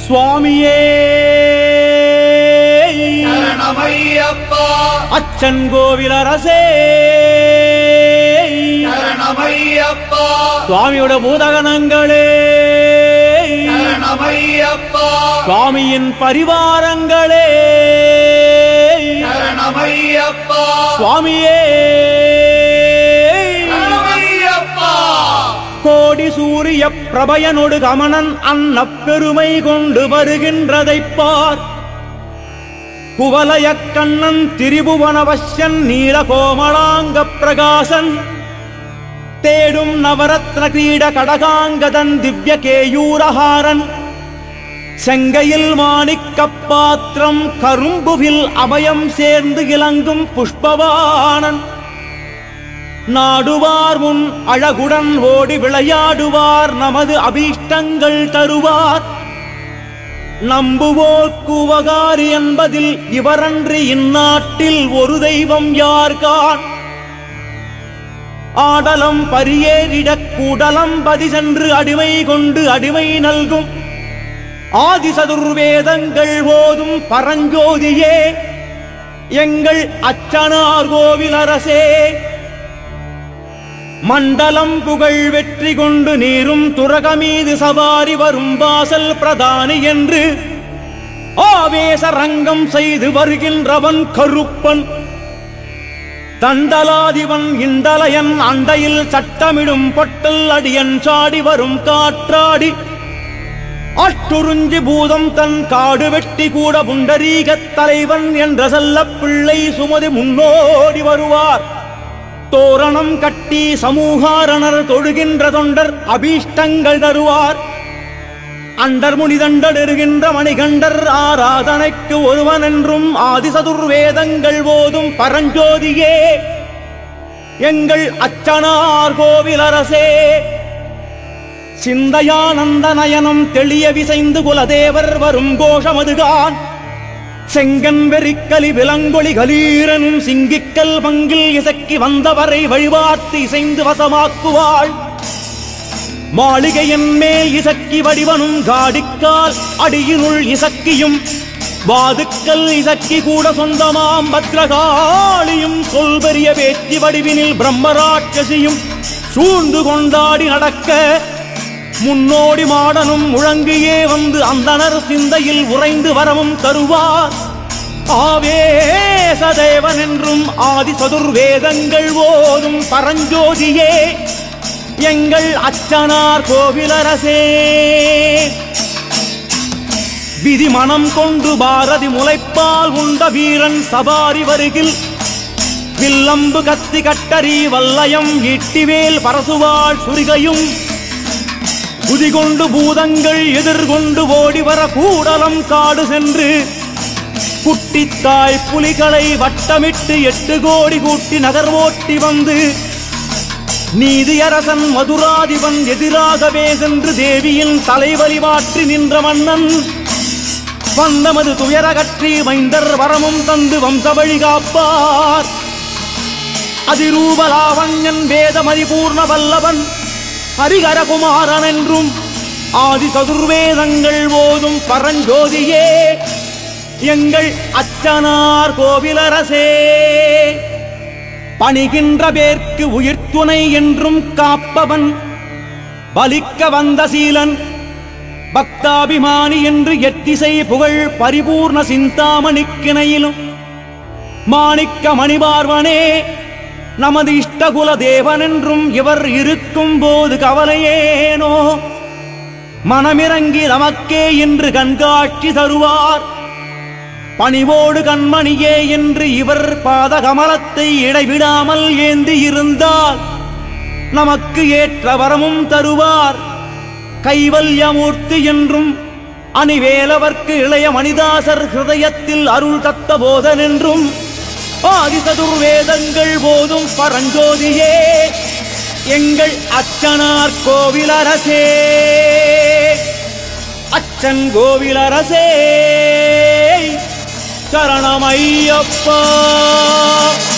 சுவாமியே சரணமையப்பா. அச்சன் கோவில் அரசே சரணமையப்பா. சுவாமியோட பூதகணங்களே சரணமையப்பா. சுவாமியின் பரிவாரங்களே சரணமையப்பா. சுவாமியே சரணமையப்பா. கோடி சூரிய பிரபயனொடு கமனன் அன்ன பெருமை கொண்டு வருகின்றதைப் பார். குவலய கண்ணன் திரிபுவனவசியன் நீல கோமளாங்க பிரகாசன் தேடும் நவரத்ன கிரீட கடகாங்கதன் திவ்ய கேயூரஹாரன் செங்கையில் மாணிக்க பாத்திரம் கரும்புவில் அபயம் சேர்ந்து இலங்கும் புஷ்பவாணன் நாடுவார் முன் அழகுடன் ஓடி விளையாடுவார் நமது அபீஷ்டங்கள் தருவார். நம்புவோர்க்கு உபகாரி என்பதில் இவரன்றி இந்நாட்டில் ஒரு தெய்வம் யார்கான். ஆடலம் பரியேறிடக் கூடலம் பதி சென்று அடிமை கொண்டு அடிமை நல்கும் ஆதிசதுர்வேதங்கள் ஓதும் பரஞ்சோதியே எங்கள் அச்சனார் கோவில் அரசே. மண்டலம் புகழ் வெற்றி கொண்டு நீரும் துரகமீது சவாரி வரும் வாசல் பிரதானி என்று ஆவேச ரங்கம் செய்து வருகின்றவன் கருப்பன். தண்டலாதிவன் இண்டலையன் அண்டையில் சட்டமிடும் பொட்டல் அடியன் சாடி வரும் காற்றாடி அட்டுறிஞ்சி பூதம் தன் காடு வெட்டி கூட புண்டரீகத் தலைவன் என்ற செல்ல பிள்ளை சுமதி முன்னோடி வருவார். தோரணம் கட்டி சமூகாரணர் தொழுகின்ற தொண்டர் அபீஷ்டங்கள் தருவார். அண்டர் முனிதண்டருகின்ற மணிகண்டர் ஆராதனைக்கு ஒருவன் என்றும் ஆதிசதுர்வேதங்கள் போதும் பரஞ்சோதியே எங்கள் அச்சனார் கோவில் அரசே. சிந்தையானந்த நயனம் தெளிய விசைந்து குலதேவர் வரும் கோஷமதுகான் செங்கன் வெறிக்கலி விலங்கொளி கலீரனும் சிங்கிக்கல் பங்கில் இசக்கி வந்தவரை வழிபார்த்து இசைந்து வசமாக்குவாள். மாளிகையின் மேல் இசக்கி வடிவனும் காடிக்கால் அடியினுள் இசக்கியும் வாதுக்கல் இசக்கி கூட சொந்தமாம் பத்ரகாளியும் சொல்பெரிய வேற்றி வடிவினில் பிரம்மராட்சசியும் சூழ்ந்து கொண்டாடி நடக்க முன்னோடி மாடனும் முழங்கியே வந்து அந்தனர் சிந்தையில் உறைந்து வரமும் தருவார். ஆவேசதேவன் என்றும் ஆதிசதுர்வேதங்கள் ஓதும் பரஞ்சோதியே எங்கள் அச்சனார் கோவிலரசே. விதி மனம் கொண்டு பாரதி முளைப்பால் உண்ட வீரன் சபாரி வருகில் வில்லம்பு கத்தி கட்டரி வல்லயம் ஈட்டிவேல் பரசுவாள் சுரிகையும் குதிகொண்டு பூதங்கள் எதிர்கொண்டு ஓடி வர கூடலம் காடு சென்று குட்டித்தாய் புலிகளை வட்டமிட்டு 8 கோடி கூட்டி நகர் ஓட்டி வந்து நீதியரசன் மதுராதிபன் எதிராகவே சென்று தேவியின் தலைவலி மாற்றி நின்ற மன்னன் வந்தமது துயரகற்றி மைந்தர் வரமும் தந்து வம்சவழி காப்பார். அதிரூபலாவண்யன் வேதமதிபூர்ண வல்லவன் ஹரிகரகுமாரன் என்றும் ஆதிசதுர்வேதங்கள் ஓதும் பரஞ்சோதியே எங்கள் அச்சனார் கோவிலரசே. பணிகின்ற பேர்க்கு உயிர்த்துணை என்றும் காப்பவன் பலிக்க வந்த சீலன் பக்தாபிமானி என்று எத்திசை புகழ் பரிபூர்ண சிந்தாமணிக்கிணையிலும் மாணிக்க மணிபார்வனே நமது இஷ்டகுல தேவன் என்றும் இவர் இருக்கும் போது கவலையேனோ. மனமிறங்கி நமக்கே என்று கண்காட்சி தருவார். பணிவோடு கண்மணியே என்று இவர் பாத கமலத்தை இடைவிடாமல் ஏந்தி இருந்தால் நமக்கு ஏற்ற வரமும் தருவார். கைவல்யமூர்த்தி என்றும் அணிவேலவர்க்கு இளைய மணிதாசர் ஹிருதயத்தில் அருள் தத்த போதன் என்றும் ஆதிசதுர்வேதங்கள் போதும் பரஞ்சோதியே எங்கள் அச்சனார் கோவிலரசே. அச்சன் கோவிலரசே சரணமையப்பா.